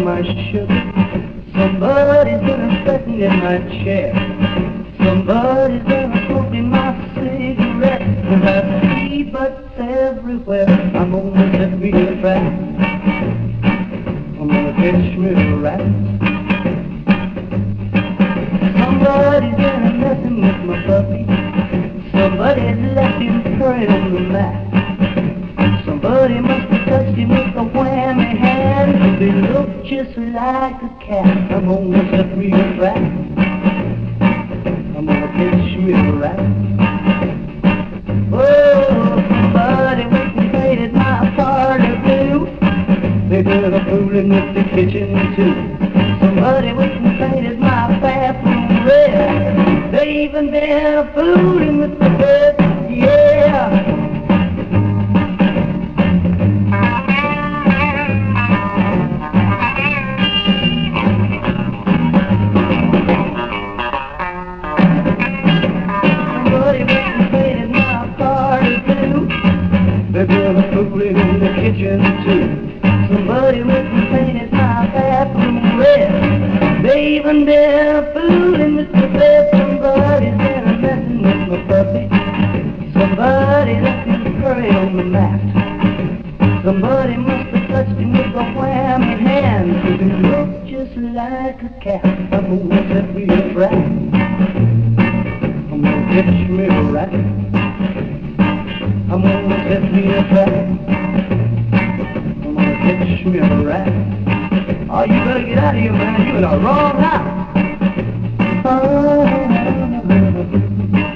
my sugar. Somebody's gonna sitting in my chair. Somebody's gonna smoking my cigarette. And I see butts everywhere. I'm gonna set me a trap. I'm gonna catch me a rat. Somebody's gonna messing with my puppy. Somebody's left him current on the mat. Somebody must have touched him with a whammy hand. They look just like a cat. I'm gonna set me a trap. I'm gonna catch me a rat. Oh, somebody went and painted my party blue. They did a fooling with the kitchen too. Somebody went and painted my bathroom red. They even did a fooling with the bed. Yeah. They did a fooling in the kitchen too. Somebody went and painted my bathroom red. They even did a fooling with the bed. Somebody's been a messing with my puppy. Somebody left his curry on the mat. Somebody must have touched him with a whammy hand. Cause he looked just like a cat. I'm gonna set me a trap. I'm gonna catch me a rat. I'm gonna set me a trap. I'm gonna catch me a rat. Oh, you better get out of here, man. You're in the wrong house.